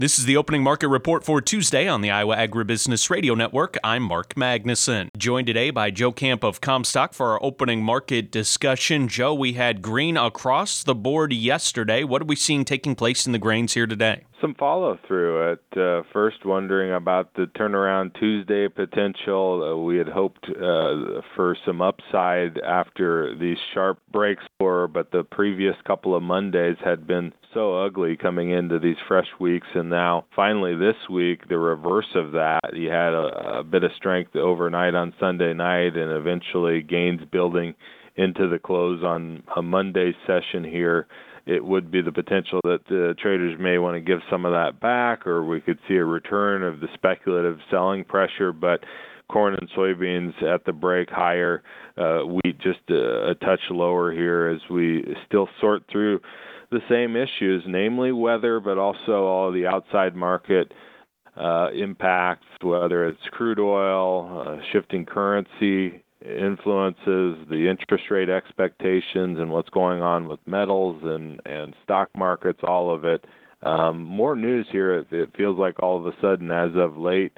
This is the opening market report for Tuesday on the Iowa Agribusiness Radio Network. I'm Mark Magnuson, joined today by Joe Camp of Comstock for our opening market discussion. Joe, we had green across the board yesterday. What are we seeing taking place in the grains here today? Some follow-through at first, wondering about the turnaround Tuesday potential. We had hoped for some upside after these sharp breaks but the previous couple of Mondays had been so ugly coming into these fresh weeks, and now finally this week, the reverse of that. You had a bit of strength overnight on Sunday night and eventually gains building into the close on a Monday session here. It would be the potential that the traders may want to give some of that back, or we could see a return of the speculative selling pressure, but corn and soybeans at the break higher, wheat just a touch lower here as we still sort through the same issues, namely weather, but also all the outside market impacts, whether it's crude oil, shifting currency influences, the interest rate expectations, and what's going on with metals and stock markets, all of it. More news here, it feels like all of a sudden as of late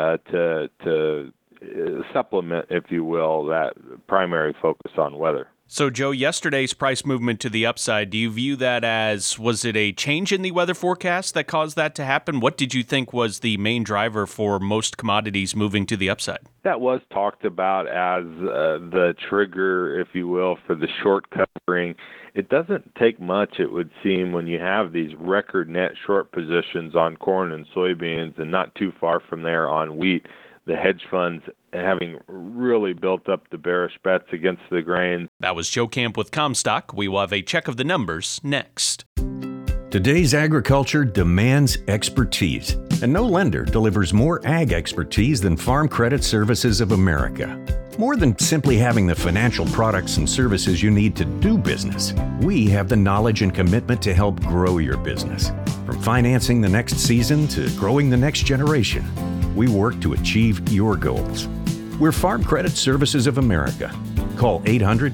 to supplement, if you will, that primary focus on weather. So, Joe, yesterday's price movement to the upside, do you view that as, was it a change in the weather forecast that caused that to happen? What did you think was the main driver for most commodities moving to the upside? That was talked about as the trigger, if you will, for the short covering. It doesn't take much, it would seem, when you have these record net short positions on corn and soybeans and not too far from there on wheat. The hedge funds having really built up the bearish bets against the grain. That was Joe Camp with Comstock. We will have a check of the numbers next. Today's agriculture demands expertise, and no lender delivers more ag expertise than Farm Credit Services of America. More than simply having the financial products and services you need to do business, we have the knowledge and commitment to help grow your business. From financing the next season to growing the next generation, we work to achieve your goals. We're Farm Credit Services of America. Call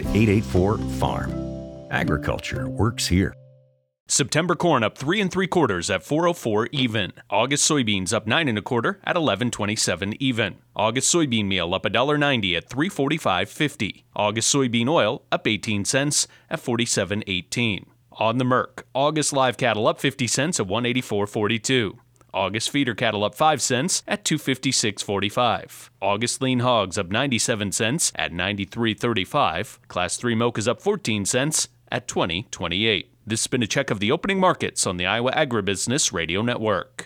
800-884-FARM. Agriculture works here. September corn up 3 3/4 at $4.04 even. August soybeans up 9 1/4 at $11.27 even. August soybean meal up $1.90 at $3.45.50. August soybean oil up 18 cents at $47.18. On the Merc, August live cattle up 50 cents at $184.42. August feeder cattle up 5 cents at $256.45. August lean hogs up 97 cents at $93.35. Class 3 milk is up 14 cents at $20.28. This has been a check of the opening markets on the Iowa Agribusiness Radio Network.